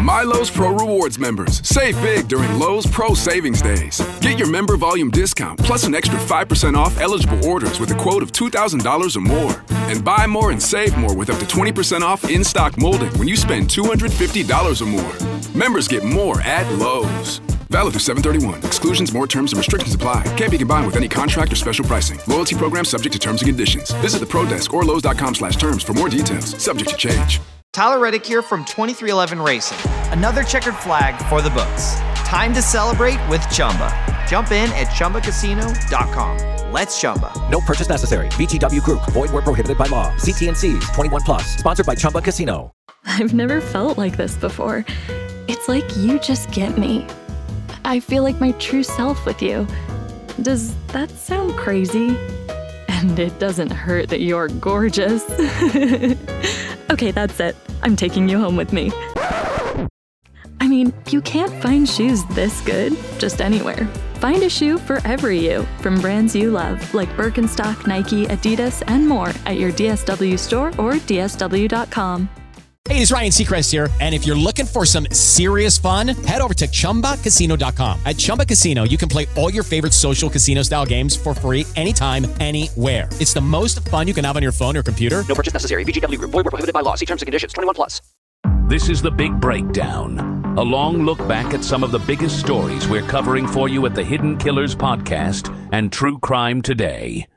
My Lowe's Pro Rewards members. Save big during Lowe's Pro Savings Days. Get your member volume discount plus an extra 5% off eligible orders with a quote of $2,000 or more. And buy more and save more with up to 20% off in-stock molding when you spend $250 or more. Members get more at Lowe's. Valid through 7/31. Exclusions, more terms, and restrictions apply. Can't be combined with any contract or special pricing. Loyalty program subject to terms and conditions. Visit the Pro Desk or Lowes.com/terms for more details. Subject to change. Tyler Reddick here from 2311 Racing. Another checkered flag for the books. Time to celebrate with Chumba. Jump in at ChumbaCasino.com. Let's Chumba. No purchase necessary. VGW Group. Void where prohibited by law. See T&Cs. 21 plus. Sponsored by Chumba Casino. I've never felt like this before. It's like you just get me. I feel like my true self with you. Does that sound crazy? And it doesn't hurt that you're gorgeous. Okay, that's it. I'm taking you home with me. I mean, you can't find shoes this good just anywhere. Find a shoe for every you from brands you love, like Birkenstock, Nike, Adidas, and more at your DSW store or DSW.com. Hey, it's Ryan Seacrest here, and if you're looking for some serious fun, head over to ChumbaCasino.com. At Chumba Casino, you can play all your favorite social casino-style games for free anytime, anywhere. It's the most fun you can have on your phone or computer. No purchase necessary. VGW Group. Void where prohibited by law. See terms and conditions. 21 plus. This is The Big Breakdown, a long look back at some of the biggest stories we're covering for you at the Hidden Killers podcast and True Crime Today.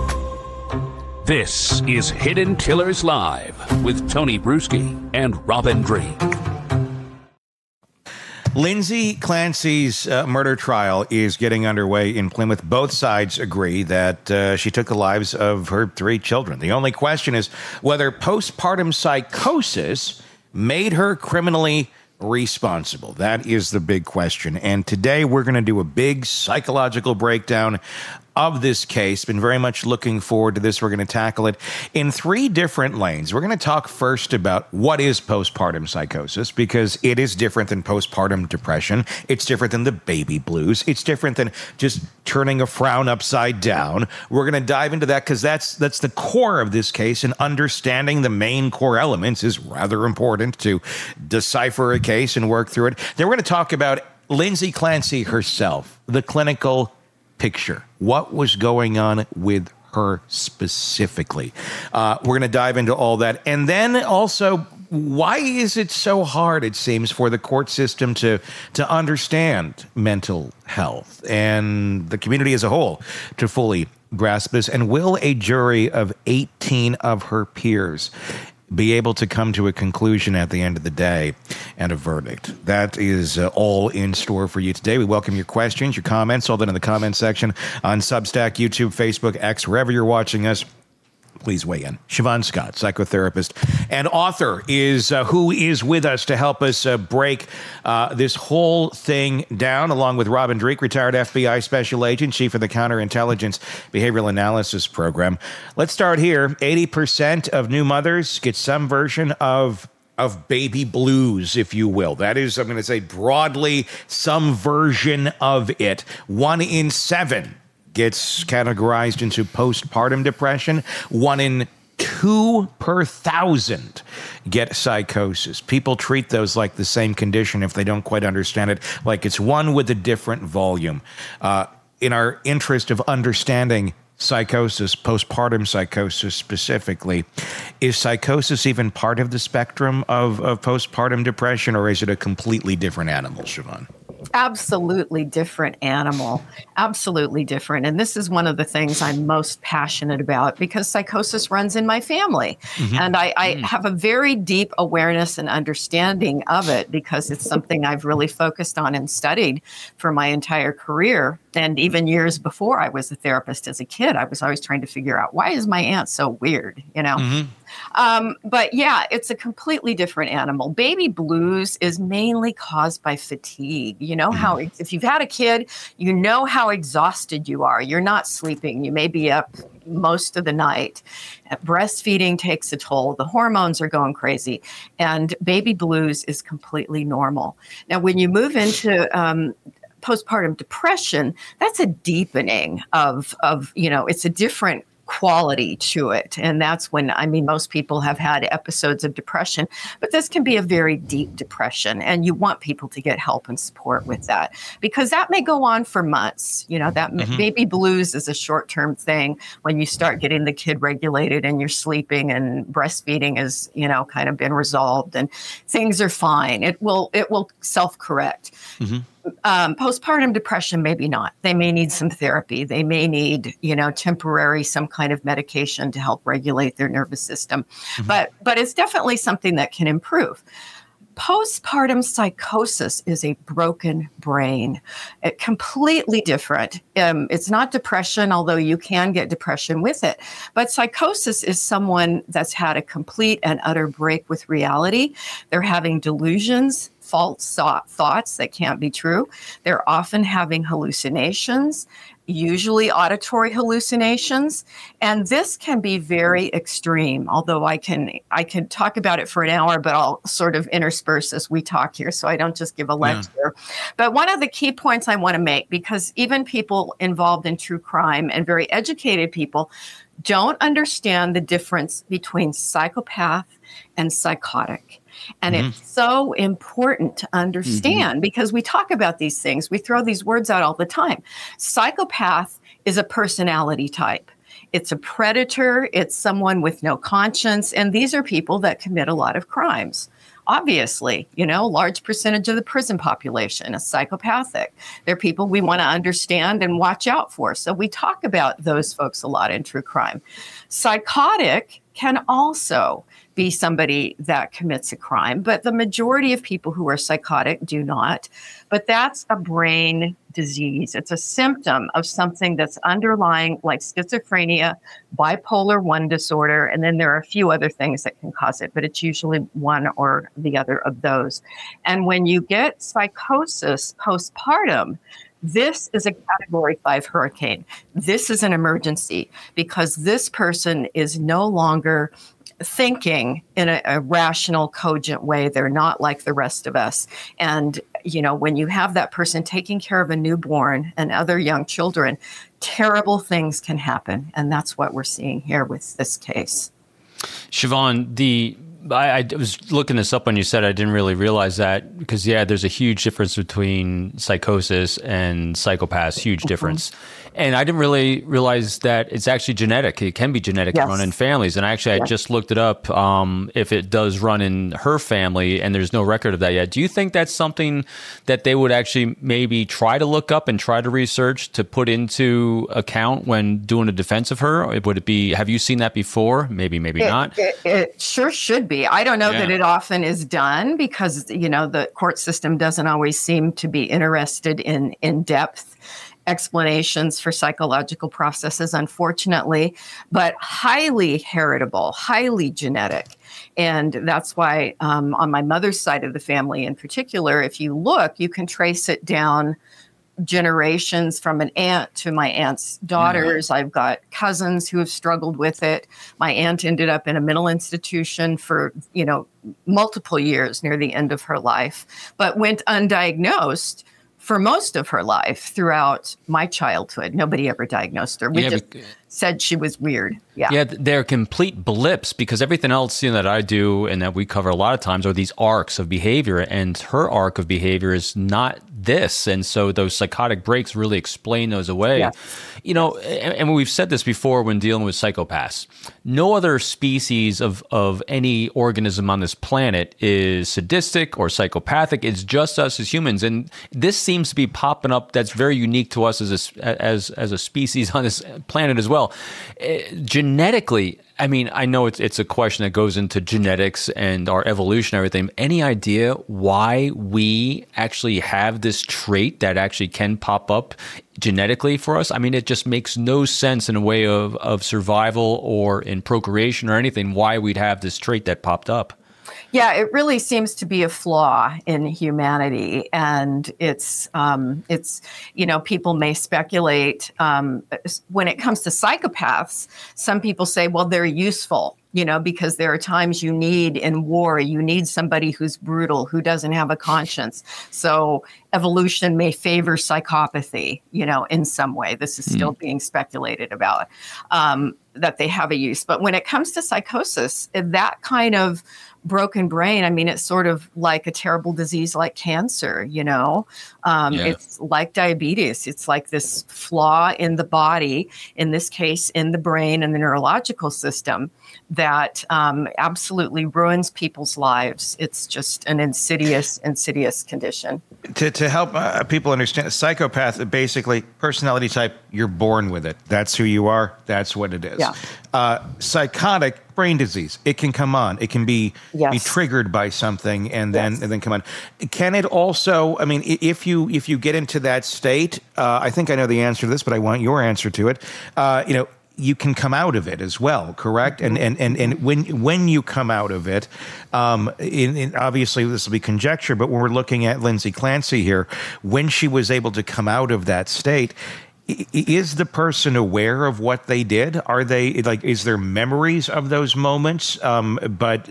This is Hidden Killers Live with Tony Bruschi and Robin Drake. Lindsay Clancy's murder trial is getting underway in Plymouth. Both sides agree that she took the lives of her 3 children. The only question is whether postpartum psychosis made her criminally responsible. That is the big question. And today we're going to do a big psychological breakdown of this case. Been very much looking forward to this. We're going to tackle it in 3 different lanes. We're going to talk first about what is postpartum psychosis, because it is different than postpartum depression. It's different than the baby blues. It's different than just turning a frown upside down. We're going to dive into that because that's the core of this case, and understanding the main core elements is rather important to decipher a case and work through it. Then we're going to talk about Lindsay Clancy herself, the clinical picture. What was going on with her specifically? We're going to dive into all that. And then also, why is it so hard, it seems, for the court system to understand mental health and the community as a whole to fully grasp this? And will a jury of 18 of her peers be able to come to a conclusion at the end of the day and a verdict? That is all in store for you today. We welcome your questions, your comments, all that in the comment section on Substack, YouTube, Facebook, X, wherever you're watching us. Please weigh in. Siobhan Scott, psychotherapist and author, is who is with us to help us break this whole thing down, along with Robin Drake, retired FBI special agent, chief of the Counterintelligence Behavioral Analysis Program. Let's start here. 80% of new mothers get some version of baby blues, if you will. That is, I'm going to say broadly, some version of it. 1 in 7 gets categorized into postpartum depression. 1 in 2 per 1,000 get psychosis. People treat those like the same condition if they don't quite understand it, like it's one with a different volume. In our interest of understanding psychosis, postpartum psychosis specifically, is psychosis even part of the spectrum of postpartum depression, or is it a completely different animal, Siobhan? Absolutely different animal. Absolutely different. And this is one of the things I'm most passionate about, because psychosis runs in my family. Mm-hmm. And I have a very deep awareness and understanding of it, because it's something I've really focused on and studied for my entire career. And even years before I was a therapist as a kid, I was always trying to figure out, why is my aunt so weird, you know? Mm-hmm. But yeah, it's a completely different animal. Baby blues is mainly caused by fatigue. You know how, if you've had a kid, you know how exhausted you are. You're not sleeping. You may be up most of the night. Breastfeeding takes a toll. The hormones are going crazy. And baby blues is completely normal. Now, when you move into postpartum depression, that's a deepening of, you know, it's a different quality to it. And that's when, I mean, most people have had episodes of depression, but this can be a very deep depression. And you want people to get help and support with that, because that may go on for months. You know, that baby blues is a short-term thing. When you start getting the kid regulated and you're sleeping and breastfeeding is, you know, kind of been resolved and things are fine, it will self-correct. Postpartum depression, maybe not. They may need some therapy. They may need, you know, temporary, some kind of medication to help regulate their nervous system. But it's definitely something that can improve. Postpartum psychosis is a broken brain. Completely different. It's not depression, although you can get depression with it. But psychosis is someone that's had a complete and utter break with reality. They're having delusions, false thoughts that can't be true. They're often having hallucinations, usually auditory hallucinations. And this can be very extreme, although I can talk about it for an hour, but I'll sort of intersperse as we talk here so I don't just give a lecture. But one of the key points I want to make, because even people involved in true crime and very educated people don't understand the difference between psychopath and psychotic. And it's so important to understand because we talk about these things. We throw these words out all the time. Psychopath is a personality type. It's a predator. It's someone with no conscience. And these are people that commit a lot of crimes. Obviously, you know, a large percentage of the prison population is psychopathic. They're people we want to understand and watch out for. So we talk about those folks a lot in true crime. Psychotic can also be somebody that commits a crime, but the majority of people who are psychotic do not. But that's a brain disease. It's a symptom of something that's underlying, like schizophrenia, bipolar 1 disorder, and then there are a few other things that can cause it, but it's usually one or the other of those. And when you get psychosis postpartum, this is a Category 5 hurricane. This is an emergency because this person is no longer thinking in a rational, cogent way. They're not like the rest of us. And, you know, when you have that person taking care of a newborn and other young children, terrible things can happen. And that's what we're seeing here with this case. Siobhan, I was looking this up when you said I didn't really realize that because, there's a huge difference between psychosis and psychopaths, huge difference. And I didn't really realize that it's actually genetic. It can be genetic and run in families. And actually, I just looked it up if it does run in her family, and there's no record of that yet. Do you think that's something that they would actually maybe try to look up and try to research to put into account when doing a defense of her? Or would it be, have you seen that before? Maybe not. It sure should be. I don't know that it often is done because, you know, the court system doesn't always seem to be interested in in-depth explanations for psychological processes, unfortunately, but highly heritable, highly genetic. And that's why on my mother's side of the family in particular, if you look, you can trace it down generations from an aunt to my aunt's daughters. I've got cousins who have struggled with it. My aunt ended up in a mental institution for, you know, multiple years near the end of her life, but went undiagnosed for most of her life throughout my childhood. Nobody ever diagnosed her. We just said she was weird. Yeah, they're complete blips because everything else that I do and that we cover a lot of times are these arcs of behavior, and her arc of behavior is not this. And so those psychotic breaks really explain those away. Yeah. You know, and we've said this before when dealing with psychopaths. No other species of any organism on this planet is sadistic or psychopathic. It's just us as humans. And this seems to be popping up that's very unique to us as a species on this planet as well. Genetically, I mean, I know it's a question that goes into genetics and our evolution and everything. Any idea why we actually have this trait that actually can pop up genetically for us? I mean, it just makes no sense in a way of survival or in procreation or anything why we'd have this trait that popped up. Yeah, it really seems to be a flaw in humanity. And it's you know, people may speculate when it comes to psychopaths, some people say, well, they're useful, you know, because there are times you need in war, you need somebody who's brutal, who doesn't have a conscience. So evolution may favor psychopathy, you know, in some way. This is still being speculated about. that they have a use. But when it comes to psychosis, that kind of broken brain, I mean, it's sort of like a terrible disease like cancer, It's like diabetes. It's like this flaw in the body, in this case, in the brain and the neurological system that absolutely ruins people's lives. It's just an insidious condition. To help people understand, psychopath, basically personality type, you're born with it. That's who you are. That's what it is. Yeah. Psychotic, brain disease. It can come on. It can be triggered by something and then come on. Can it also? I mean, if you get into that state, I think I know the answer to this, but I want your answer to it. You can come out of it as well, correct? And when you come out of it, obviously this will be conjecture, but when we're looking at Lindsay Clancy here, when she was able to come out of that state, is the person aware of what they did? Are they is there memories of those moments? But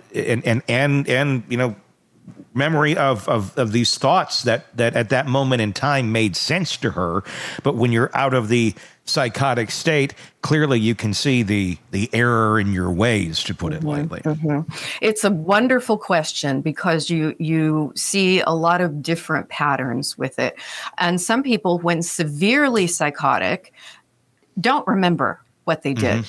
memory of these thoughts that at that moment in time made sense to her. But when you're out of the psychotic state, clearly you can see the error in your ways, to put it lightly. Mm-hmm. It's a wonderful question because you see a lot of different patterns with it. And some people, when severely psychotic, don't remember what they did.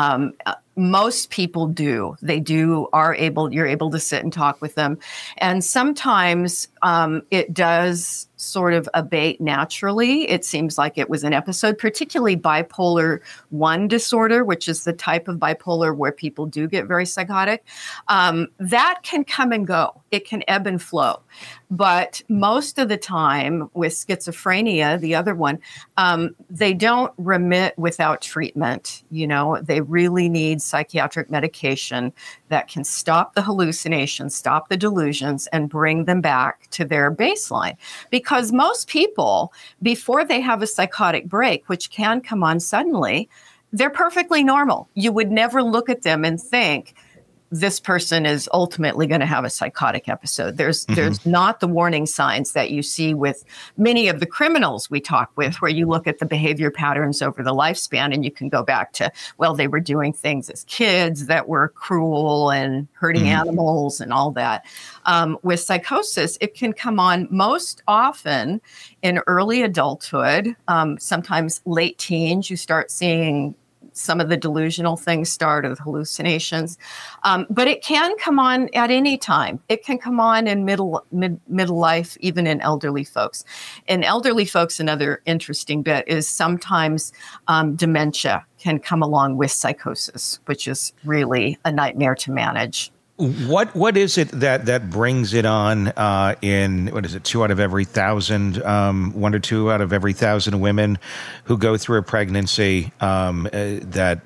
Most people do. You're able to sit and talk with them. And sometimes it does sort of abate naturally. It seems like it was an episode, particularly bipolar 1 disorder, which is the type of bipolar where people do get very psychotic. That can come and go. It can ebb and flow. But most of the time with schizophrenia, the other one, they don't remit without treatment. They really need psychiatric medication that can stop the hallucinations, stop the delusions, and bring them back to their baseline. Because most people, before they have a psychotic break, which can come on suddenly, they're perfectly normal. You would never look at them and think, this person is ultimately going to have a psychotic episode. There's not the warning signs that you see with many of the criminals we talk with, where you look at the behavior patterns over the lifespan and you can go back to, well, they were doing things as kids that were cruel and hurting animals and all that. With psychosis, it can come on most often in early adulthood, sometimes late teens. You start seeing some of the delusional things start, or the hallucinations. But it can come on at any time. It can come on in middle life, even in elderly folks. In elderly folks, another interesting bit is sometimes dementia can come along with psychosis, which is really a nightmare to manage. What is it that brings it on in, 2 out of every 1,000, 1 to 2 out of every 1,000 women who go through a pregnancy, that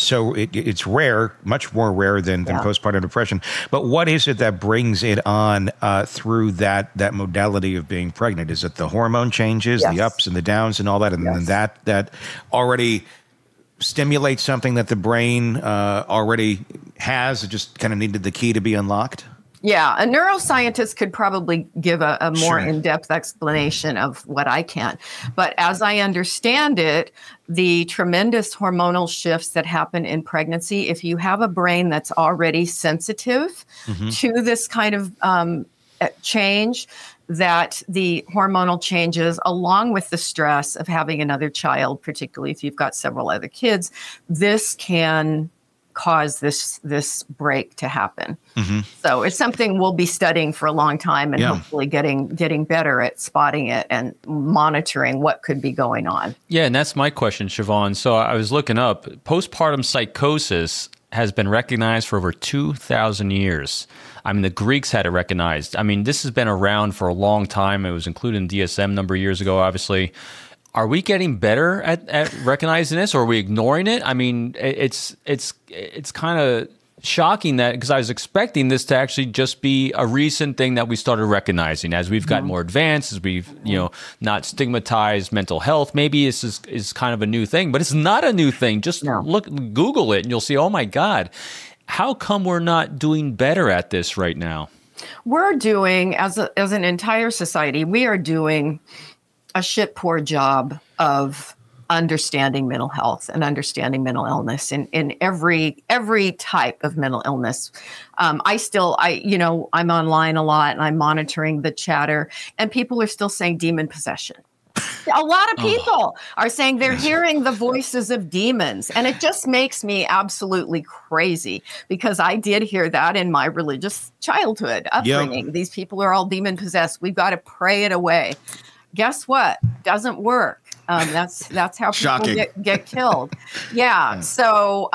it's rare, much more rare than postpartum depression. But what is it that brings it on through that modality of being pregnant? Is it the hormone changes, the ups and the downs and all that, and then that already stimulate something that the brain already has? It just kind of needed the key to be unlocked? Yeah, a neuroscientist could probably give a more in-depth explanation of what I can. But as I understand it, the tremendous hormonal shifts that happen in pregnancy, if you have a brain that's already sensitive to this kind of change, that the hormonal changes, along with the stress of having another child, particularly if you've got several other kids, this can cause this break to happen. So it's something we'll be studying for a long time and hopefully getting better at spotting it and monitoring what could be going on. Yeah, and that's my question, Siobhan. So I was looking up, postpartum psychosis has been recognized for over 2,000 years. I mean, the Greeks had it recognized. I mean, this has been around for a long time. It was included in DSM a number of years ago, obviously. Are we getting better at recognizing this, or are we ignoring it? I mean, it's kind of shocking that, because I was expecting this to actually just be a recent thing that we started recognizing as we've gotten more advanced, as we've not stigmatized mental health. Maybe this is kind of a new thing, but it's not a new thing. Just Google it and you'll see, oh my God, how come we're not doing better at this right now? We're doing, as an entire society, we are doing a shit poor job of understanding mental health and understanding mental illness in every type of mental illness. I'm online a lot and I'm monitoring the chatter, and people are still saying demon possession. A lot of people are saying they're hearing the voices of demons. And it just makes me absolutely crazy, because I did hear that in my religious childhood upbringing. Yep. These people are all demon possessed. We've got to pray it away. Guess what? Doesn't work. That's how people get killed. Yeah. So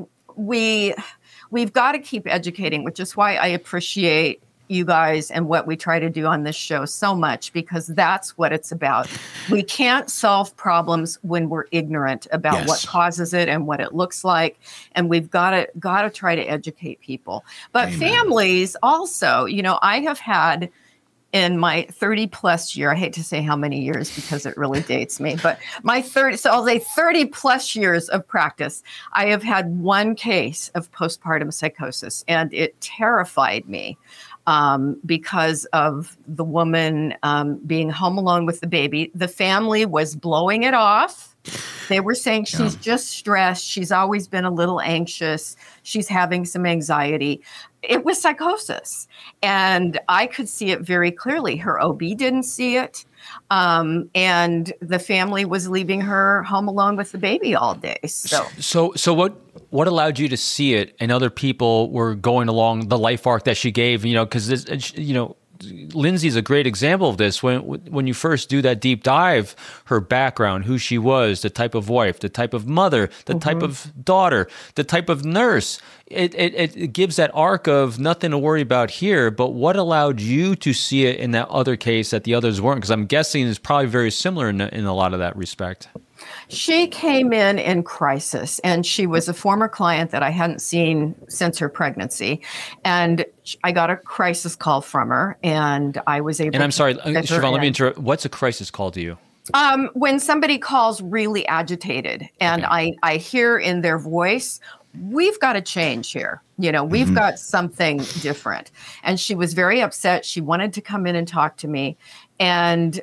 we've got to keep educating, which is why I appreciate you guys and what we try to do on this show so much, because that's what it's about. We can't solve problems when we're ignorant about what causes it and what it looks like, and we've got to try to educate people. But families also, I have had in my 30 plus year, I hate to say how many years because it really dates me, but I'll say 30 plus years of practice, I have had one case of postpartum psychosis, and it terrified me. Because of the woman being home alone with the baby. The family was blowing it off. They were saying she's just stressed. She's always been a little anxious. She's having some anxiety. It was psychosis. And I could see it very clearly. Her OB didn't see it. And the family was leaving her home alone with the baby all day. So what allowed you to see it, and other people were going along the life arc that she gave? Because Lindsay's a great example of this. When you first do that deep dive, her background, who she was, the type of wife, the type of mother, the type of daughter, the type of nurse, it gives that arc of nothing to worry about here. But what allowed you to see it in that other case that the others weren't? Because I'm guessing it's probably very similar in a lot of that respect. She came in crisis, and she was a former client that I hadn't seen since her pregnancy. And I got a crisis call from her, and I was able to... And I'm sorry, Siobhan, let me interrupt. What's a crisis call to you? When somebody calls really agitated, and I hear in their voice, we've got to change here. We've got something different. And she was very upset. She wanted to come in and talk to me. And...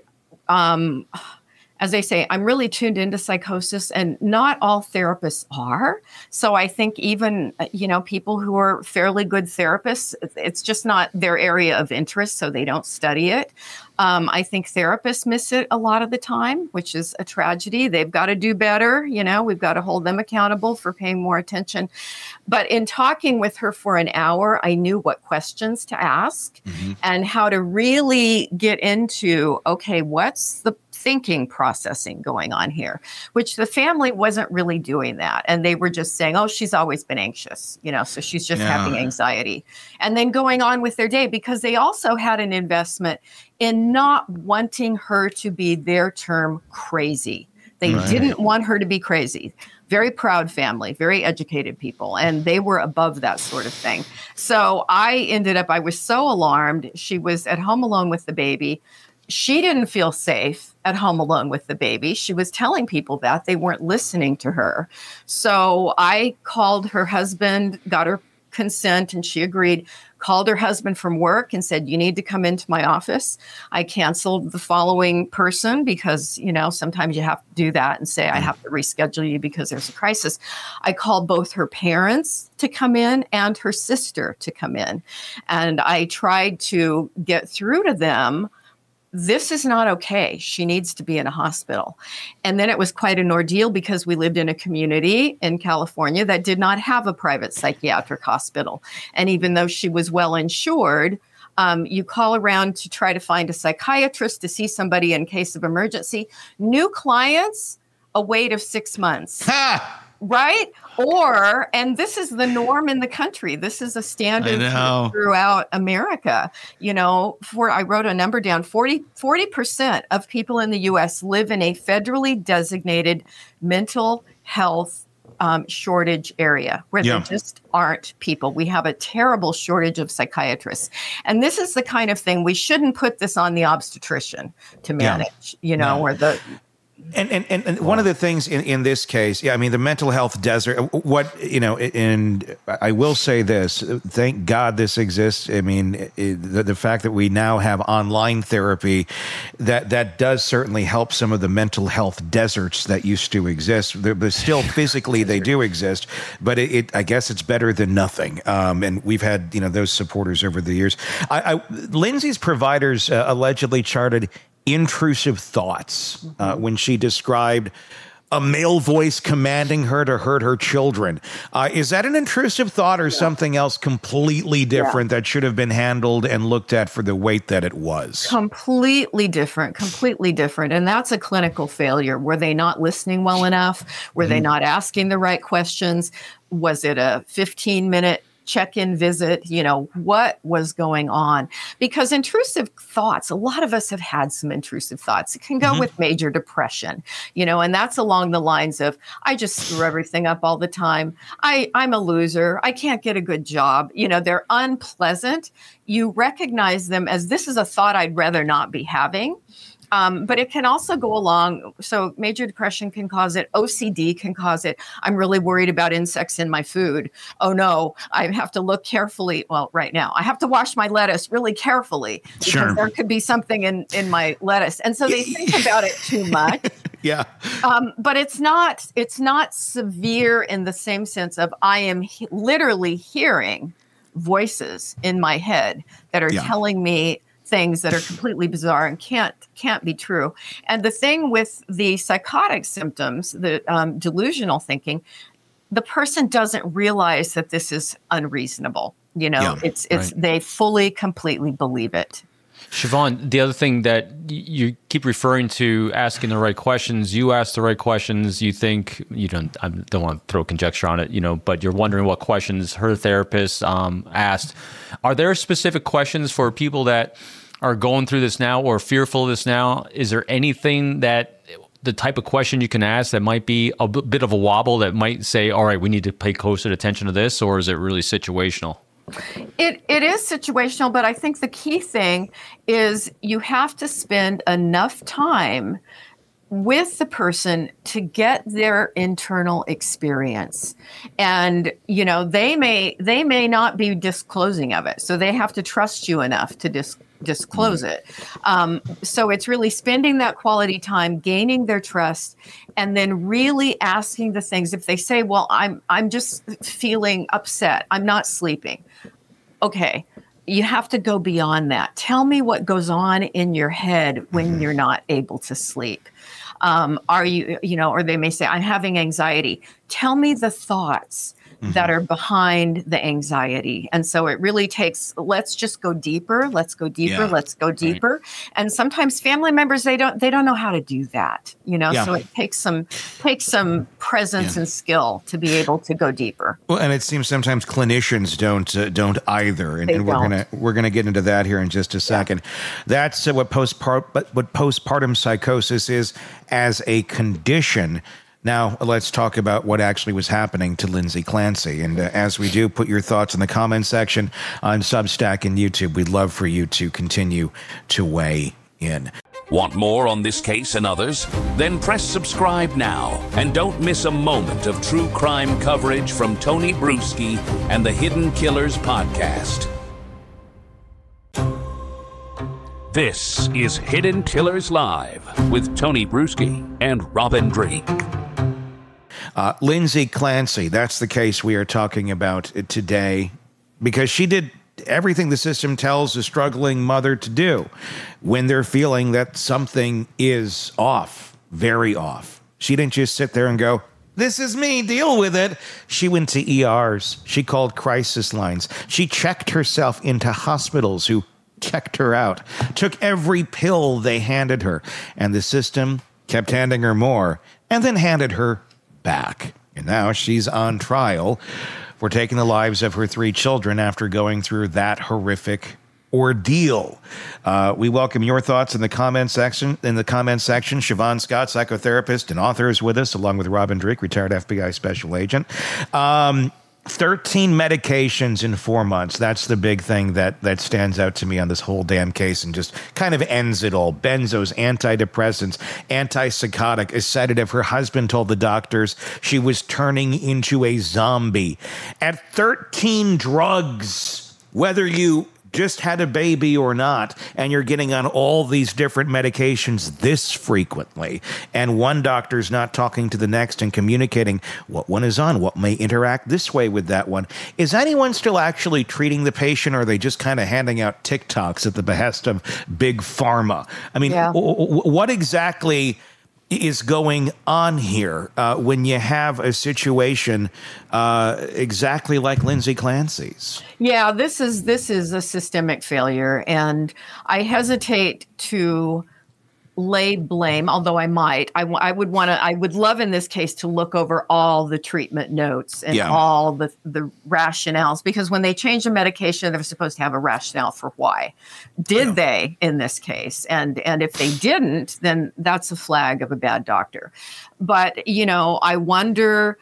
as I say, I'm really tuned into psychosis, and not all therapists are. So I think even, people who are fairly good therapists, it's just not their area of interest, so they don't study it. I think therapists miss it a lot of the time, which is a tragedy. They've got to do better. We've got to hold them accountable for paying more attention. But in talking with her for an hour, I knew what questions to ask and how to really get into, okay, what's the thinking processing going on here, which the family wasn't really doing that. And they were just saying, oh, she's always been anxious, so she's just having anxiety. And then going on with their day, because they also had an investment in not wanting her to be, their term, crazy. They didn't want her to be crazy. Very proud family, very educated people, and they were above that sort of thing. So I was so alarmed. She was at home alone with the baby. She didn't feel safe at home alone with the baby. She was telling people that they weren't listening to her. So I called her husband, got her consent, and she agreed, called her husband from work and said, you need to come into my office. I canceled the following person because, sometimes you have to do that and say, I have to reschedule you because there's a crisis. I called both her parents to come in and her sister to come in. And I tried to get through to them. This is not okay. She needs to be in a hospital. And then it was quite an ordeal because we lived in a community in California that did not have a private psychiatric hospital. And even though she was well insured, you call around to try to find a psychiatrist to see somebody in case of emergency. New clients, a wait of 6 months. Right? And this is the norm in the country. This is a standard throughout America. I wrote a number down, 40% of people in the U.S. live in a federally designated mental health shortage area where there just aren't people. We have a terrible shortage of psychiatrists. And this is the kind of thing, we shouldn't put this on the obstetrician to manage, or the And one of the things in this case, I mean, the mental health desert, and I will say this, thank God this exists. I mean, the fact that we now have online therapy, that does certainly help some of the mental health deserts that used to exist. But still physically they do exist, but I guess it's better than nothing. And we've had, those supporters over the years. Lindsay's providers allegedly charted intrusive thoughts when she described a male voice commanding her to hurt her children. Is that an intrusive thought or something else completely different that should have been handled and looked at for the weight that it was? Completely different. And that's a clinical failure. Were they not listening well enough? Were they not asking the right questions? Was it a 15-minute check-in visit? What was going on? Because intrusive thoughts, a lot of us have had some intrusive thoughts. It can go with major depression, and that's along the lines of, I just screw everything up all the time. I'm a loser. I can't get a good job. They're unpleasant. You recognize them as, this is a thought I'd rather not be having. But it can also go along. So major depression can cause it. OCD can cause it. I'm really worried about insects in my food. Oh no, I have to look carefully. Well, right now I have to wash my lettuce really carefully because there could be something in my lettuce. And so they think about it too much. Yeah. But it's not severe in the same sense of, I am literally hearing voices in my head that are telling me things that are completely bizarre and can't be true. And the thing with the psychotic symptoms, the delusional thinking, the person doesn't realize that this is unreasonable. They fully, completely believe it. Siobhan, the other thing that you keep referring to, asking the right questions, you ask the right questions, you think, I don't want to throw conjecture on it, but you're wondering what questions her therapist asked. Are there specific questions for people that are going through this now or fearful of this now? Is there anything that the type of question you can ask that might be a bit of a wobble that might say, all right, we need to pay closer attention to this, or is it really situational? It is situational, but I think the key thing is you have to spend enough time with the person to get their internal experience. And, they may not be disclosing of it. So they have to trust you enough to disclose it. So it's really spending that quality time, gaining their trust, and then really asking the things. If they say, well, I'm just feeling upset, I'm not sleeping. Okay. You have to go beyond that. Tell me what goes on in your head when you're not able to sleep. Are you, or they may say, I'm having anxiety. Tell me the thoughts that are behind the anxiety. And so it really takes, let's just go deeper. Let's go deeper. Let's go deeper. Right. And sometimes family members, they don't know how to do that, so it takes some presence and skill to be able to go deeper. Well, and it seems sometimes clinicians don't either. And we're going to get into that here in just a second. That's what postpartum psychosis is as a condition. Now, let's talk about what actually was happening to Lindsay Clancy. And as we do, put your thoughts in the comment section on Substack and YouTube. We'd love for you to continue to weigh in. Want more on this case and others? Then press subscribe now and don't miss a moment of true crime coverage from Tony Bruschi and the Hidden Killers podcast. This is Hidden Killers Live with Tony Bruschi and Robin Drake. Lindsay Clancy, that's the case we are talking about today, because she did everything the system tells a struggling mother to do when they're feeling that something is off, very off. She didn't just sit there and go, this is me, deal with it. She went to ERs. She called crisis lines. She checked herself into hospitals who checked her out, took every pill they handed her, and the system kept handing her more and then handed her back. And now she's on trial for taking the lives of her 3 children after going through that horrific ordeal. We welcome your thoughts in the comment section. Siobhan Scott, psychotherapist and author, is with us, along with Robin Drake, retired FBI special agent. 13 medications in 4 months. That's the big thing that stands out to me on this whole damn case and just kind of ends it all. Benzos, antidepressants, antipsychotic, a sedative. Her husband told the doctors she was turning into a zombie. At 13 drugs, whether you just had a baby or not, and you're getting on all these different medications this frequently, and one doctor's not talking to the next and communicating what one is on, what may interact this way with that one. Is anyone still actually treating the patient, or are they just kind of handing out TikToks at the behest of big pharma? I mean, what exactly is going on here when you have a situation exactly like Lindsay Clancy's? Yeah, this is a systemic failure, and I hesitate to lay blame, although I might. I would love in this case to look over all the treatment notes and all the rationales, because when they change a medication, they're supposed to have a rationale for why. Did they in this case? And if they didn't, then that's a flag of a bad doctor. But, I wonder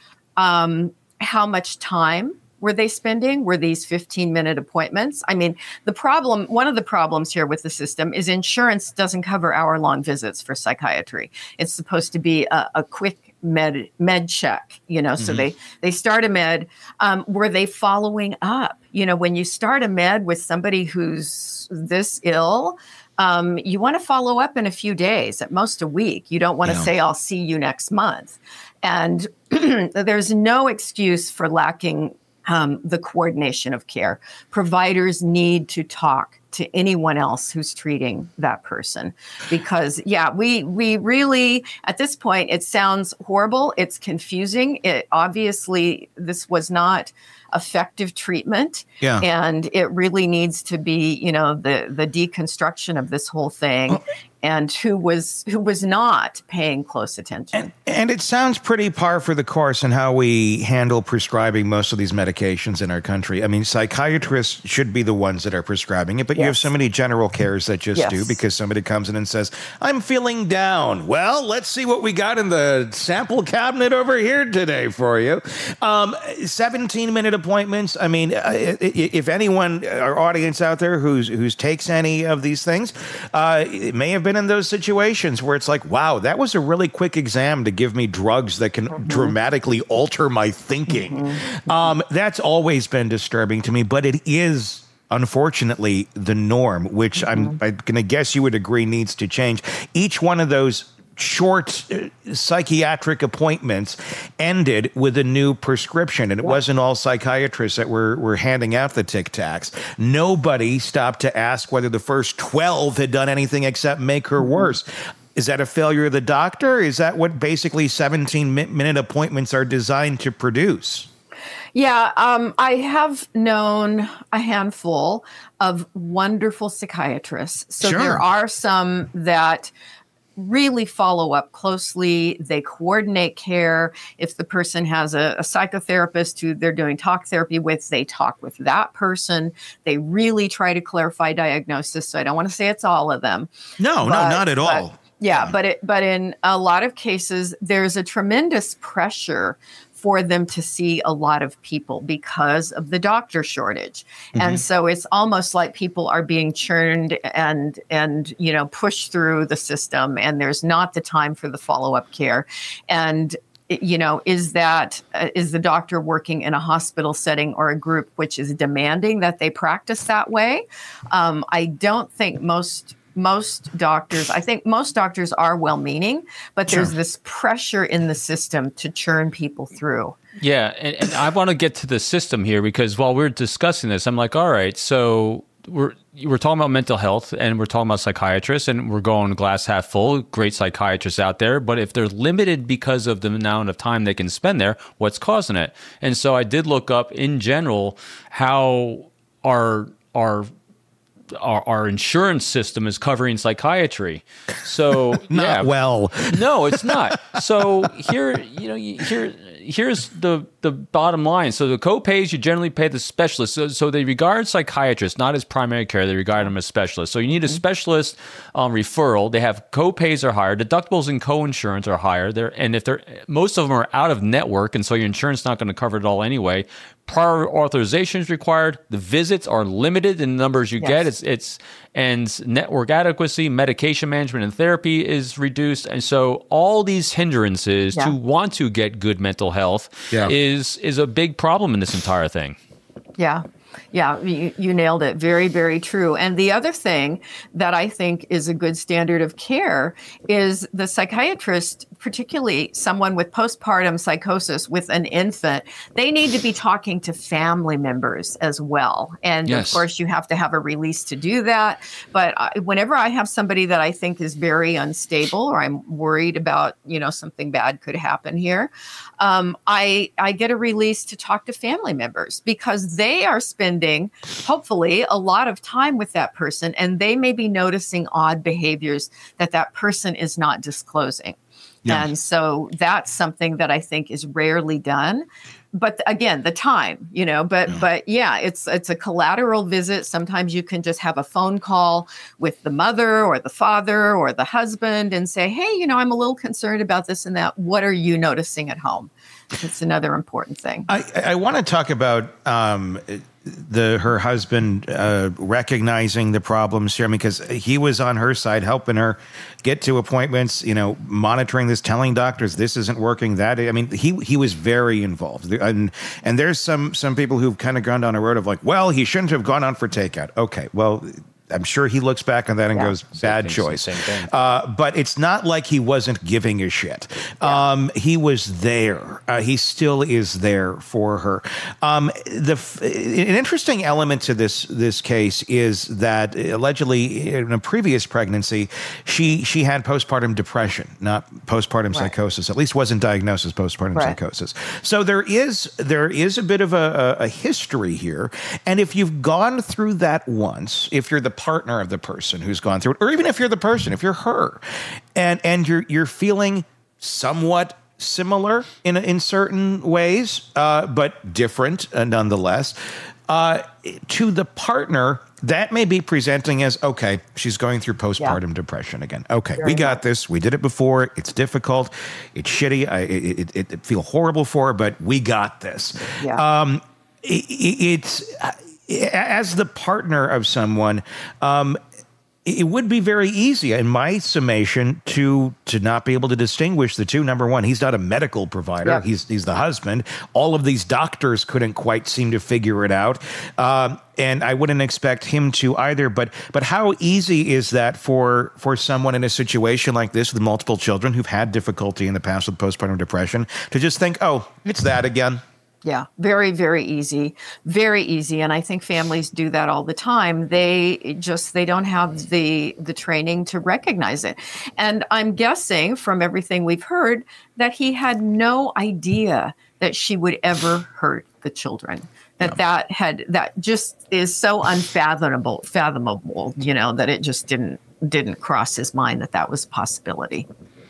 how much time were they spending? Were these 15-minute appointments? I mean, one of the problems here with the system is insurance doesn't cover hour-long visits for psychiatry. It's supposed to be a quick med check, so they start a med. Were they following up? When you start a med with somebody who's this ill, you want to follow up in a few days, at most a week. You don't want to say, I'll see you next month. And there's no excuse for lacking the coordination of care. Providers need to talk to anyone else who's treating that person, because we really, at this point, it sounds horrible. It's confusing. Obviously, this was not effective treatment. Yeah. And it really needs to be, the deconstruction of this whole thing. And who was not paying close attention. And it sounds pretty par for the course in how we handle prescribing most of these medications in our country. I mean, psychiatrists should be the ones that are prescribing it, but you have so many general cares that just do, because somebody comes in and says, I'm feeling down. Well, let's see what we got in the sample cabinet over here today for you. 17-minute appointments. I mean, if anyone, our audience out there who's takes any of these things, it may have been in those situations where it's like, wow, that was a really quick exam to give me drugs that can dramatically alter my thinking. That's always been disturbing to me, but it is unfortunately the norm, which I'm going to guess you would agree needs to change. Each one of those short psychiatric appointments ended with a new prescription, and it wasn't all psychiatrists that were handing out the Tic Tacs. Nobody stopped to ask whether the first 12 had done anything except make her worse. Is that a failure of the doctor? Is that what basically 17-minute appointments are designed to produce? Yeah, I have known a handful of wonderful psychiatrists. So there are some that really follow up closely. They coordinate care. If the person has a psychotherapist who they're doing talk therapy with, they talk with that person. They really try to clarify diagnosis. So I don't want to say it's all of them. No, not at all. But in a lot of cases, there's a tremendous pressure for them to see a lot of people because of the doctor shortage. And so it's almost like people are being churned and pushed through the system, and there's not the time for the follow-up care. And is the doctor working in a hospital setting or a group which is demanding that they practice that way? I don't think most doctors, I think most doctors are well-meaning, but there's this pressure in the system to churn people through. Yeah, and I want to get to the system here, because while we're discussing this, I'm like, all right, so we're talking about mental health, and we're talking about psychiatrists, and we're going glass half full, great psychiatrists out there, but if they're limited because of the amount of time they can spend there, what's causing it? And so I did look up, in general, how our insurance system is covering psychiatry. So well. No, it's not. So here's the bottom line. So the co-pays, you generally pay the specialist. So they regard psychiatrists not as primary care, they regard them as specialists. So you need a specialist referral. They have co-pays are higher, deductibles and co-insurance are higher. Most of them are out of network, and so your insurance is not going to cover it all anyway. prior authorization is required. The visits are limited in the numbers you get. And network adequacy, medication management, and therapy is reduced. And so all these hindrances to want to get good mental health is a big problem in this entire thing. Yeah. Yeah, you nailed it. Very, very true. And the other thing that I think is a good standard of care is the psychiatrist, particularly someone with postpartum psychosis with an infant, they need to be talking to family members as well. And of course, you have to have a release to do that. But whenever I have somebody that I think is very unstable or I'm worried about, something bad could happen here, I get a release to talk to family members because they are spending, hopefully, a lot of time with that person, and they may be noticing odd behaviors that person is not disclosing. Yeah. And so that's something that I think is rarely done. But again, the time, but yeah, it's a collateral visit. Sometimes you can just have a phone call with the mother or the father or the husband and say, hey, I'm a little concerned about this and that. What are you noticing at home? It's another important thing. I want to talk about her husband recognizing the problems here, because he was on her side, helping her get to appointments, monitoring this, telling doctors this isn't working. He was very involved, and there's some people who've kind of gone down a road of like, well, he shouldn't have gone on for takeout. Okay, well, I'm sure he looks back on that and goes, bad choice. But it's not like he wasn't giving a shit. He was there. He still is there for her. An interesting element to this case is that allegedly in a previous pregnancy, she had postpartum depression, not postpartum psychosis. At least wasn't diagnosed as postpartum psychosis. So there is a bit of a history here. And if you've gone through that once, if you're the partner of the person who's gone through it, or even if you're the person, if you're her, and you're feeling somewhat similar in certain ways, but different nonetheless, to the partner, that may be presenting as, okay, she's going through postpartum depression again. Okay, we got this. We did it before. It's difficult. It's shitty. It feel horrible for her, but we got this. Yeah. It's as the partner of someone, it would be very easy, in my summation, to not be able to distinguish the two. Number one, he's not a medical provider. Yeah. He's the husband. All of these doctors couldn't quite seem to figure it out. And I wouldn't expect him to either. But how easy is that for someone in a situation like this with multiple children who've had difficulty in the past with postpartum depression to just think, oh, it's that again? Yeah, very, very easy. Very easy. And I think families do that all the time. They don't have the training to recognize it. And I'm guessing from everything we've heard that he had no idea that she would ever hurt the children. That just is so fathomable, that it just didn't cross his mind that was a possibility.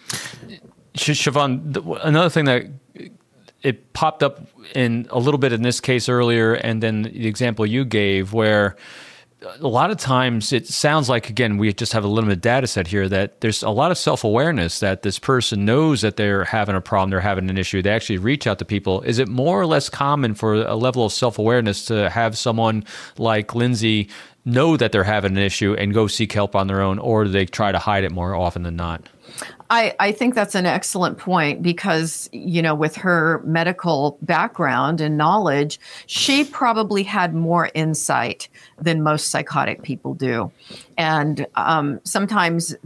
Siobhan, another thing that it popped up in a little bit in this case earlier, and then the example you gave, where a lot of times it sounds like, again, we just have a limited data set here, that there's a lot of self-awareness that this person knows that they're having a problem, they're having an issue. They actually reach out to people. Is it more or less common for a level of self-awareness to have someone like Lindsay know that they're having an issue and go seek help on their own, or do they try to hide it more often than not? I think that's an excellent point because, with her medical background and knowledge, she probably had more insight than most psychotic people do. And sometimes,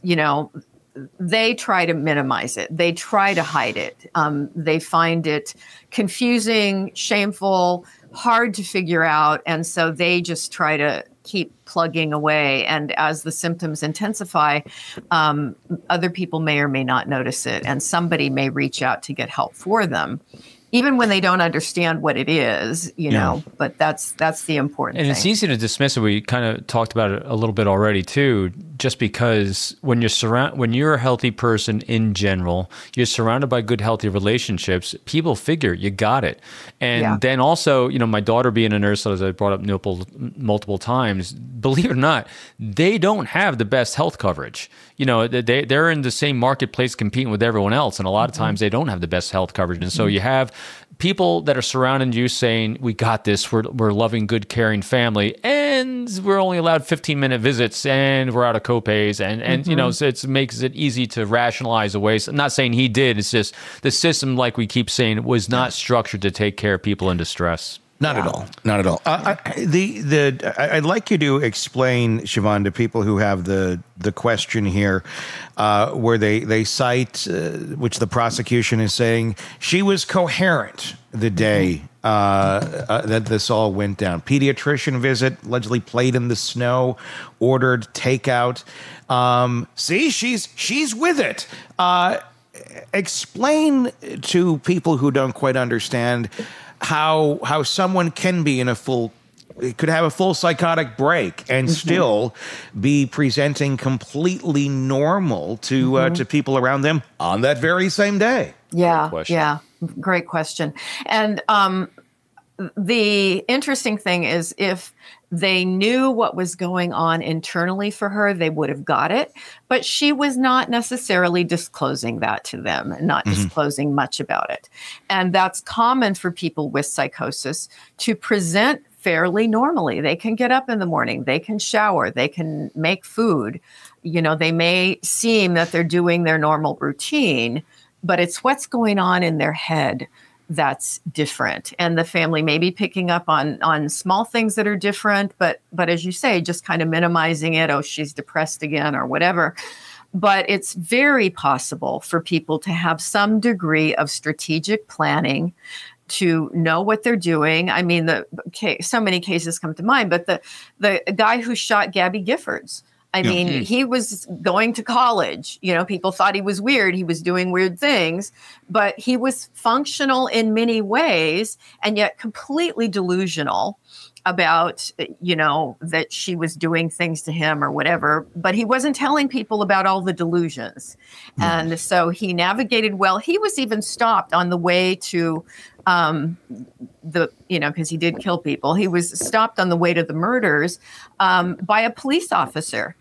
they try to minimize it. They try to hide it. They find it confusing, shameful, hard to figure out. And so they just try to keep plugging away. And as the symptoms intensify, other people may or may not notice it. And somebody may reach out to get help for them, even when they don't understand what it is, but that's the important thing. And it's easy to dismiss it. We kind of talked about it a little bit already too. just because when you're a healthy person in general, you're surrounded by good, healthy relationships. People figure you got it. And then also, my daughter being a nurse, as I brought up multiple times, believe it or not, they don't have the best health coverage. They're in the same marketplace competing with everyone else. And a lot of times they don't have the best health coverage. And so you have people that are surrounding you saying, we got this, we're loving, good, caring family, and we're only allowed 15-minute visits, and we're out of copays, and so it makes it easy to rationalize away. So I'm not saying he did, it's just the system, like we keep saying, was not structured to take care of people in distress. Not at all. Not at all. I'd like you to explain, Siobhan, to people who have the question here, where they cite, which the prosecution is saying, she was coherent the day that this all went down. Pediatrician visit, allegedly played in the snow, ordered takeout. See, she's with it. Explain to people who don't quite understand how someone can be could have a full psychotic break and still be presenting completely normal to people around them on that very same day. Great question. And the interesting thing is, if they knew what was going on internally for her, they would have got it. But she was not necessarily disclosing that to them and not disclosing much about it. And that's common for people with psychosis to present fairly normally. They can get up in the morning, they can shower, they can make food. They may seem that they're doing their normal routine, but it's what's going on in their head that's different. And the family may be picking up on small things that are different, but as you say, just kind of minimizing it. Oh, she's depressed again or whatever. But it's very possible for people to have some degree of strategic planning, to know what they're doing. I mean, so many cases come to mind, but the guy who shot Gabby Giffords, I mean, he was going to college. People thought he was weird. He was doing weird things, but he was functional in many ways and yet completely delusional about, that she was doing things to him or whatever, but he wasn't telling people about all the delusions. And so he navigated well. He was even stopped on the way to because he did kill people. He was stopped on the way to the murders by a police officer.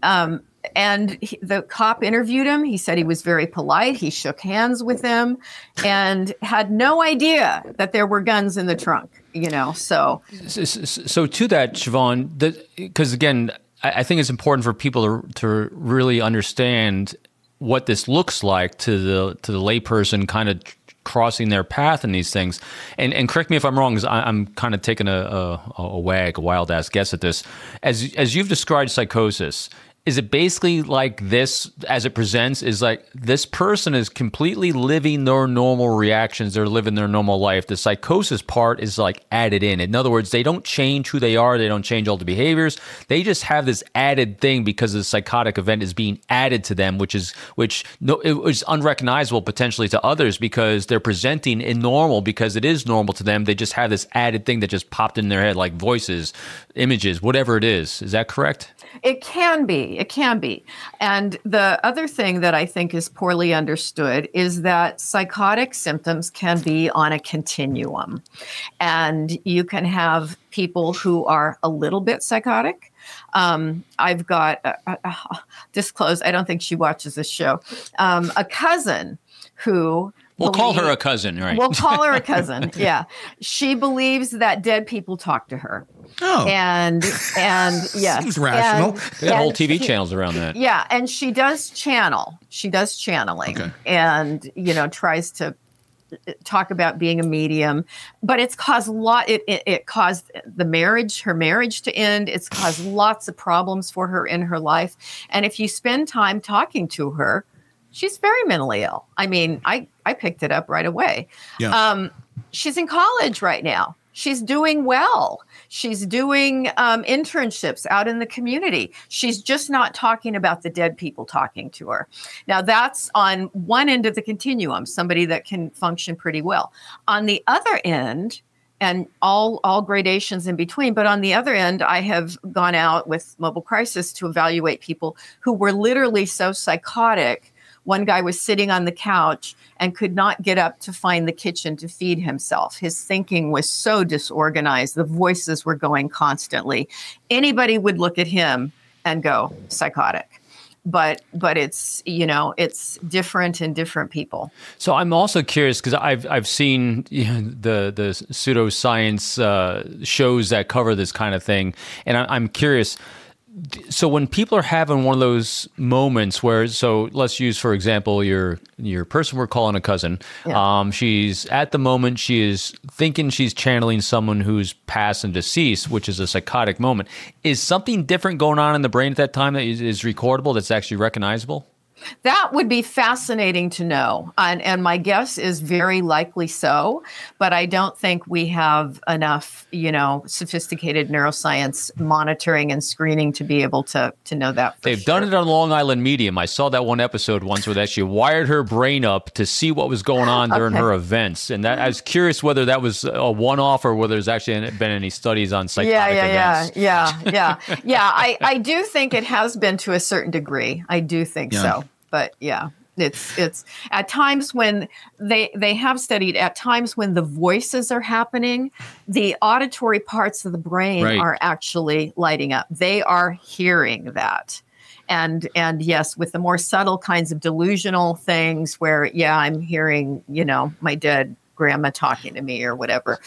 And the cop interviewed him. He said he was very polite. He shook hands with him and had no idea that there were guns in the trunk, so. So to that, Siobhan, because again, I think it's important for people to really understand what this looks like to the layperson kind of crossing their path in these things. And correct me if I'm wrong, because I'm kind of taking a wild ass guess at this. As you've described psychosis, is it basically like this as it presents, is like this person is completely living their normal reactions, they're living their normal life. The psychosis part is like added in. In other words, they don't change who they are, they don't change all the behaviors. They just have this added thing because the psychotic event is being added to them, which is unrecognizable potentially to others because they're presenting in normal because it is normal to them. They just have this added thing that just popped in their head, like voices, images, whatever it is. Is that correct? It can be. And the other thing that I think is poorly understood is that psychotic symptoms can be on a continuum. And you can have people who are a little bit psychotic. I've got, disclose, I don't think she watches this show, a cousin who... We'll call her a cousin, right? We'll call her a cousin, yeah. She believes that dead people talk to her. Oh. And yes. Seems rational. They have whole TV channels around that. Yeah, and she does channel. She does channeling. Okay. And, tries to talk about being a medium. But it's caused it caused her marriage to end. It's caused lots of problems for her in her life. And if you spend time talking to her, she's very mentally ill. I mean, I picked it up right away. Yeah. She's in college right now. She's doing well. She's doing internships out in the community. She's just not talking about the dead people talking to her. Now, that's on one end of the continuum, somebody that can function pretty well. On the other end, and all gradations in between. But on the other end, I have gone out with Mobile Crisis to evaluate people who were literally so psychotic. One guy was sitting on the couch and could not get up to find the kitchen to feed himself. His thinking was so disorganized. The voices were going constantly. Anybody would look at him and go, psychotic. But it's, it's different in different people. So I'm also curious because I've seen the pseudoscience shows that cover this kind of thing, and I'm curious. So when people are having one of those moments where, so let's use, for example, your person we're calling a cousin. Yeah. She's at the moment, she is thinking she's channeling someone who's passed and deceased, which is a psychotic moment. Is something different going on in the brain at that time that is recordable, that's actually recognizable? That would be fascinating to know. And my guess is very likely so, but I don't think we have enough, sophisticated neuroscience monitoring and screening to be able to know that. They've done it on Long Island Medium. I saw that one episode once where they actually wired her brain up to see what was going on during her events. And that, I was curious whether that was a one-off or whether there's actually been any studies on psychotic events. Yeah. I do think it has been to a certain degree. I do think so. But yeah, it's at times when they have studied, at times when the voices are happening, the auditory parts of the brain are actually lighting up. They are hearing that. And yes, with the more subtle kinds of delusional things where, I'm hearing, my dead grandma talking to me or whatever.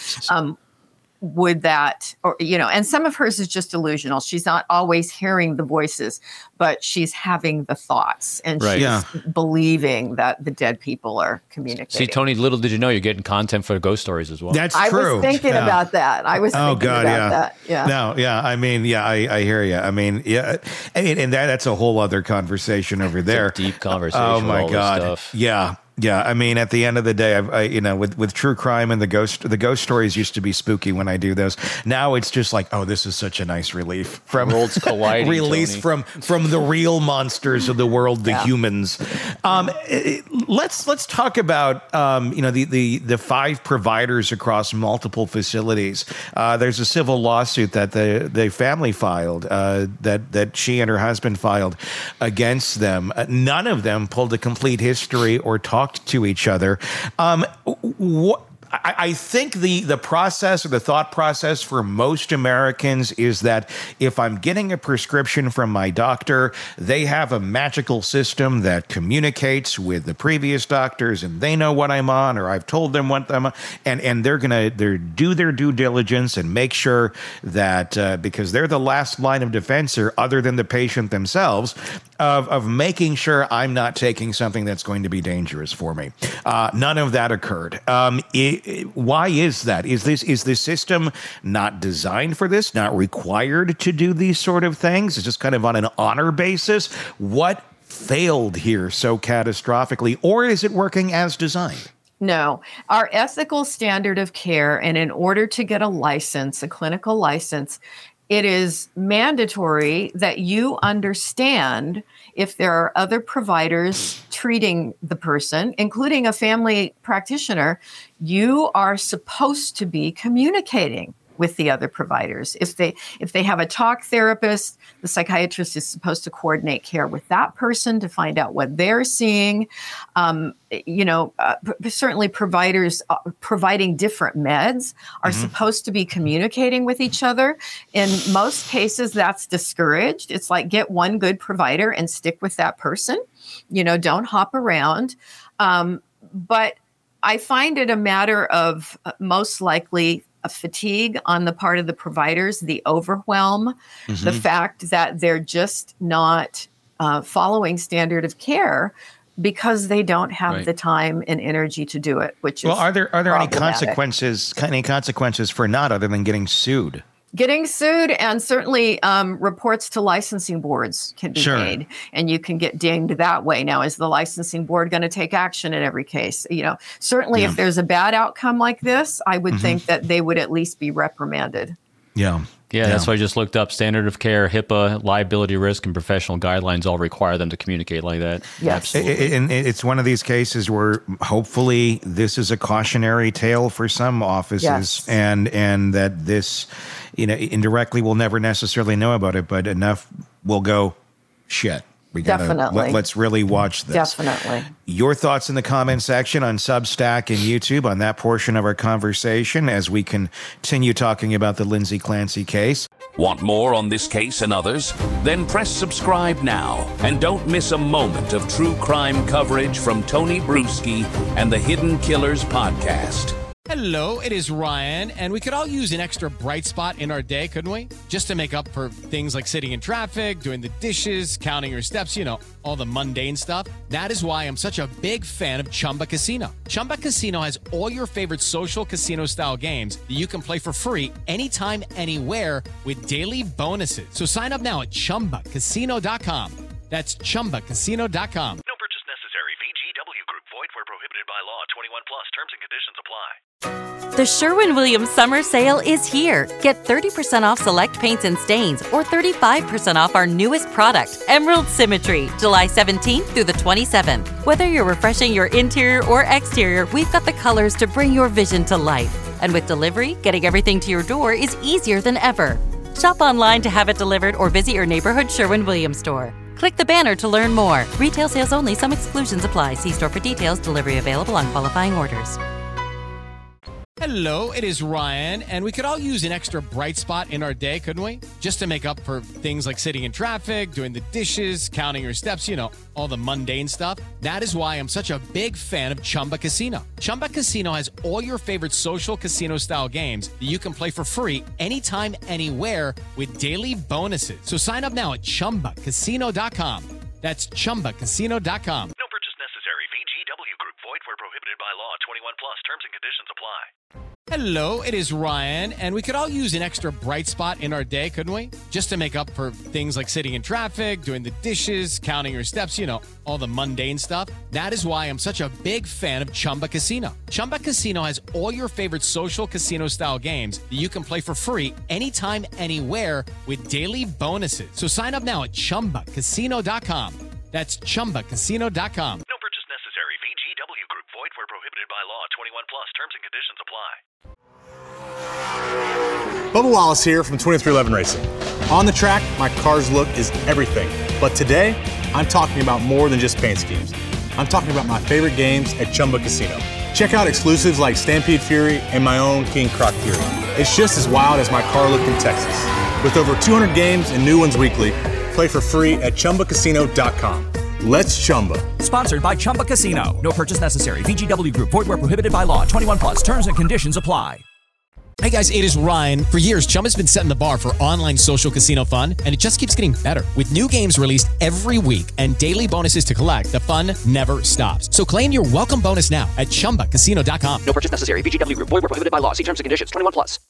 Would that, or, and some of hers is just delusional. She's not always hearing the voices, but she's having the thoughts and she's believing that the dead people are communicating. See, Tony, little did you know you're getting content for ghost stories as well. That's true. I was thinking about that. I hear you. I mean, and that's a whole other conversation over there. It's a deep conversation. Oh my all God. This stuff. Yeah. Yeah, I mean, at the end of the day, with true crime and the ghost stories used to be spooky when I do those. Now it's just like, oh, this is such a nice relief from worlds colliding, release Tony. from the real monsters of the world, the humans. Let's talk about the 5 providers across multiple facilities. There's a civil lawsuit that the family filed that she and her husband filed against them. None of them pulled a complete history or talked to each other. I think the process or the thought process for most Americans is that if I'm getting a prescription from my doctor, they have a magical system that communicates with the previous doctors and they know what I'm on, or I've told them what I'm on, and they're going to do their due diligence and make sure that because they're the last line of defense here, other than the patient themselves, of making sure I'm not taking something that's going to be dangerous for me. None of that occurred. Why is that? Is this system not designed for this? Not required to do these sort of things? It's just kind of on an honor basis. What failed here so catastrophically, or is it working as designed? No, our ethical standard of care, and in order to get a license, a clinical license, it is mandatory that you understand if there are other providers treating the person, including a family practitioner. You are supposed to be communicating with the other providers. If they have a talk therapist, the psychiatrist is supposed to coordinate care with that person to find out what they're seeing. Certainly providers providing different meds are supposed to be communicating with each other. In most cases, that's discouraged. It's like, get one good provider and stick with that person. Don't hop around. But I find it a matter of most likely a fatigue on the part of the providers, the overwhelm, the fact that they're just not following standard of care because they don't have the time and energy to do it. Which is are there any consequences for not, other than getting sued? Getting sued, and certainly reports to licensing boards can be made, and you can get dinged that way. Now, is the licensing board going to take action in every case? Certainly if there's a bad outcome like this, I would think that they would at least be reprimanded. Yeah, that's why I just looked up standard of care, HIPAA, liability risk, and professional guidelines all require them to communicate like that. Yes. And it's one of these cases where hopefully this is a cautionary tale for some offices, and that this, indirectly we'll never necessarily know about it, but enough will go, shit. We gotta, let's really watch this. Definitely. Your thoughts in the comment section on Substack and YouTube on that portion of our conversation as we continue talking about the Lindsay Clancy case. Want more on this case and others? Then press subscribe now and don't miss a moment of true crime coverage from Tony Bruschi and the Hidden Killers podcast. Hello, it is Ryan, and we could all use an extra bright spot in our day, couldn't we? Just to make up for things like sitting in traffic, doing the dishes, counting your steps, all the mundane stuff. That is why I'm such a big fan of Chumba Casino. Chumba Casino has all your favorite social casino-style games that you can play for free anytime, anywhere with daily bonuses. So sign up now at ChumbaCasino.com. That's ChumbaCasino.com. No purchase necessary. VGW Group. Void where prohibited by law. 21 plus. Terms and conditions apply. The Sherwin-Williams Summer Sale is here. Get 30% off select paints and stains or 35% off our newest product, Emerald Symmetry, July 17th through the 27th. Whether you're refreshing your interior or exterior, we've got the colors to bring your vision to life. And with delivery, getting everything to your door is easier than ever. Shop online to have it delivered or visit your neighborhood Sherwin-Williams store. Click the banner to learn more. Retail sales only. Some exclusions apply. See store for details. Delivery available on qualifying orders. Hello, it is Ryan, and we could all use an extra bright spot in our day, couldn't we? Just to make up for things like sitting in traffic, doing the dishes, counting your steps, all the mundane stuff. That is why I'm such a big fan of Chumba Casino. Chumba Casino has all your favorite social casino-style games that you can play for free anytime, anywhere with daily bonuses. So sign up now at ChumbaCasino.com. That's ChumbaCasino.com. No purchase necessary. VGW Group. Void where prohibited by law. 21 plus. Terms and conditions apply. Hello, it is Ryan, and we could all use an extra bright spot in our day, couldn't we? Just to make up for things like sitting in traffic, doing the dishes, counting your steps, all the mundane stuff. That is why I'm such a big fan of Chumba Casino. Chumba Casino has all your favorite social casino-style games that you can play for free anytime, anywhere with daily bonuses. So sign up now at ChumbaCasino.com. That's ChumbaCasino.com. No purchase necessary. VGW Group. Void where prohibited by law. 21 plus. Terms and conditions apply. Bubba Wallace here from 2311 Racing. On the track, my car's look is everything. But today, I'm talking about more than just paint schemes. I'm talking about my favorite games at Chumba Casino. Check out exclusives like Stampede Fury and my own King Croc Fury. It's just as wild as my car look in Texas. With over 200 games and new ones weekly, play for free at ChumbaCasino.com. Let's Chumba. Sponsored by Chumba Casino. No purchase necessary. VGW Group. Void where prohibited by law. 21 plus. Terms and conditions apply. Hey guys, it is Ryan. For years, Chumba's been setting the bar for online social casino fun, and it just keeps getting better. With new games released every week and daily bonuses to collect, the fun never stops. So claim your welcome bonus now at ChumbaCasino.com. No purchase necessary. VGW Group. Void where prohibited by law. See terms and conditions. 21 plus.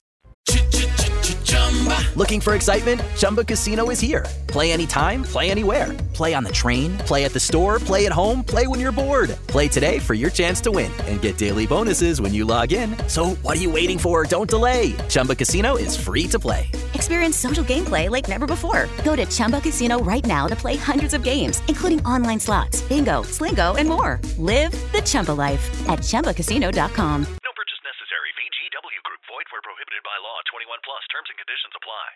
Looking for excitement? Chumba Casino is here. Play anytime, play anywhere. Play on the train, play at the store, play at home, play when you're bored. Play today for your chance to win and get daily bonuses when you log in. So what are you waiting for? Don't delay. Chumba Casino is free to play. Experience social gameplay like never before. Go to Chumba Casino right now to play hundreds of games, including online slots, bingo, Slingo, and more. Live the Chumba life at ChumbaCasino.com. No purchase necessary. VGW Group. Void where prohibited by law. 21 plus. Terms and conditions apply.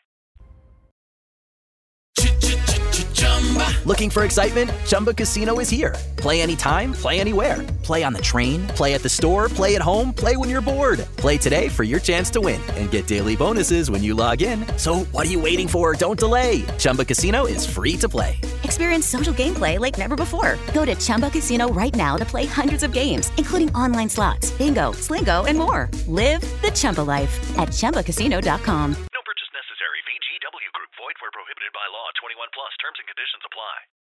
Looking for excitement? Chumba Casino is here. Play anytime, play anywhere. Play on the train, play at the store, play at home, play when you're bored. Play today for your chance to win and get daily bonuses when you log in. So what are you waiting for? Don't delay. Chumba Casino is free to play. Experience social gameplay like never before. Go to Chumba Casino right now to play hundreds of games, including online slots, bingo, Slingo, and more. Live the Chumba life at ChumbaCasino.com. No purchase necessary. VGW Group. Void where prohibited by law. 21 plus. Terms and conditions apply.